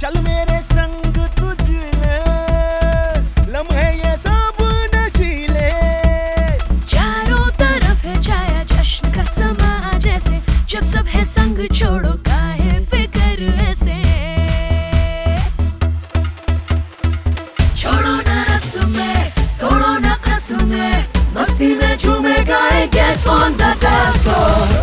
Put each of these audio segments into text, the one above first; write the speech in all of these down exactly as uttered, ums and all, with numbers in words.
चल मेरे संग तुझे लम्हे ये सब नशीले। चारों तरफ है छाया जश्न का समा जैसे, जब सब है संग छोड़ो काहे फिक्र ऐसे। छोड़ो ना रस्में तोड़ो ना कसमें, मस्ती में झूमे गाए get on the dance floor।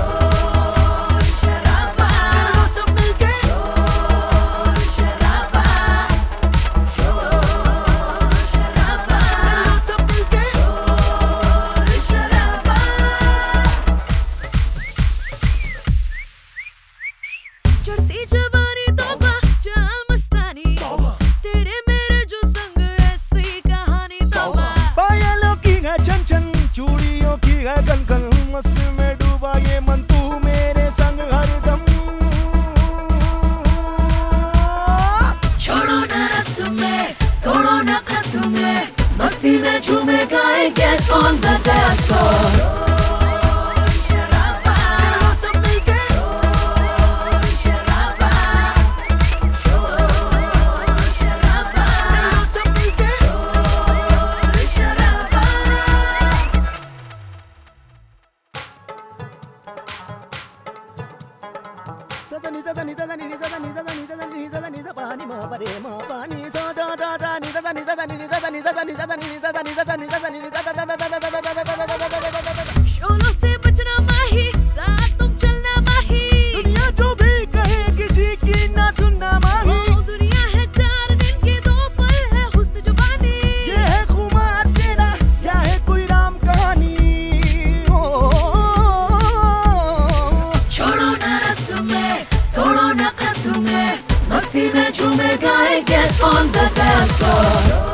चढ़ती जवानी तौबा चल मस्तानी, तेरे मेरे जो संग ऐसी कहानी तौबा। पायलों की है छन छन चूड़ियों की है गन गन, मस्ती में डूबा ये मन तू मेरे संग हरदम। छोड़ो ना रस्में तोड़ो ना कसमें, मस्ती में झूमे गाए get on the dance floor। सदा नि सदा नि सदा नि नि सदा नि सदा नि सदा नि सदा नि सदा नि मा परे मा पानी सा दा दा दा नि सदा नि सदा नि नि सदा नि सदा नि सदा नि सदा नि सदा नि सदा नि सदा दा दा दा दा दा दा दा दा। शोलों से बचना माही, साथ तुम चलना माही, दुनिया जो भी कहे किसी की ना सुनना माही। ओ दुनिया है चार दिन के दो पल है हुस्न जुबानी, ये है खुमार तेरा या है कोई राम कहानी। छोड़ो ना रस्में तोड़ो ना कसमें, मस्ती में झूमे गाए get on the dance floor।